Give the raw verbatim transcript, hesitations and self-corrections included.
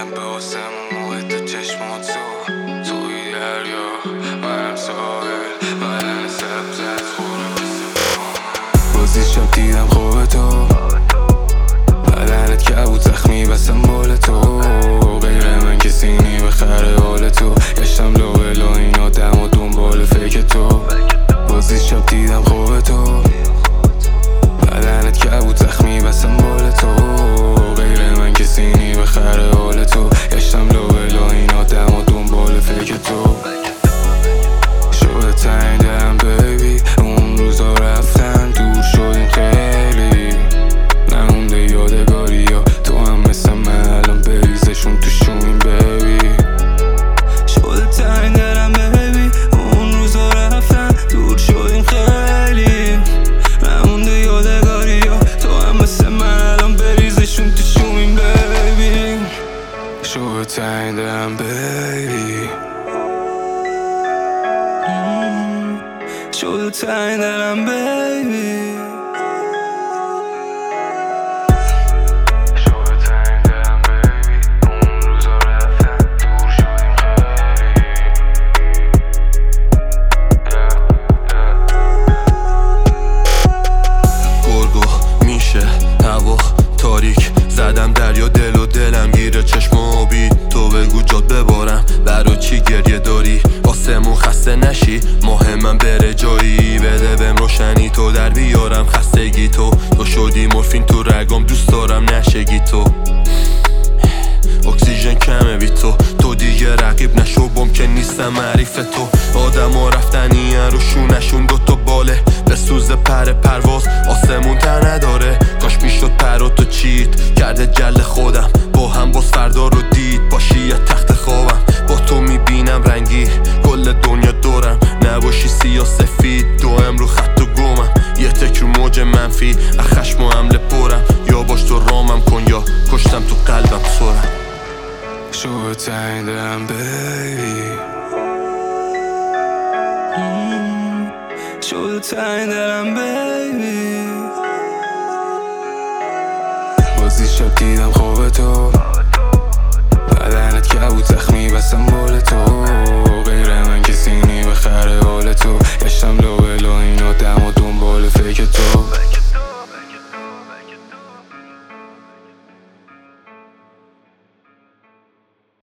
دیدم به آسمون محیط چشمات تو توی دریا منم ساحل بدن سبز از خونه بازی شب دیدم خواب تو بدنت کبود زخمی بسم بال تو غیر من کسی نی بخره حال تو گشتم لو بلا این آدم و دنبال فکر تو بازی شب دیدم خواب تو بدنت کبود زخمی بسم بال تو غیر من کسی نی بخره حال تو گشتم لو بلا این آدم و دنبال فکر تو شده تنگ دلم بیبی اون روزا رفتن دور شدیم خیلی نمونده یادگاری ها تو هم مثل من الان بریزشون تو شوین بیبی شده تنگ دلم بیبی اون روزا رفتن دور شدیم خیلی نمونده یادگاری ها تو هم مثل من الان بریزشون تو شوین بیبی شده تنگ دلم بیبی شده تنگ دلم بیبی تاریک زدم دریا دل و دلم گیره چشم و آبی تو بگو جات ببارم برا چی گریه داری آسمون خسته نشی مهمم بره جایی بده بهم روشنی تو در بیارم خستگی تو تو شدی مورفین تو رگام دوست دارم نشگی تو اکسیژن کمه بی تو تو دیگه رقیب نشو ممکن نیستم معریف تو آدم ها رفتنی رو شونشون دوتا باله به سوز پر پرواز آسمون تر نداره کاش میشد پر تو چید کرده جل خودم با هم باز فردا رو دید باشی یه تخت خوابم با تو میبینم رنگی کل دنیا دورم نباشی سیاه سفید دوام رو خط و گمم یه تک رو موج منفی از خشم و حمله پرم یا باش تو رامم کن یا کشتم تو قلبم سرم شده تنگ دلم بیبی شده تنگ دلم بیبی بازی شب دیدم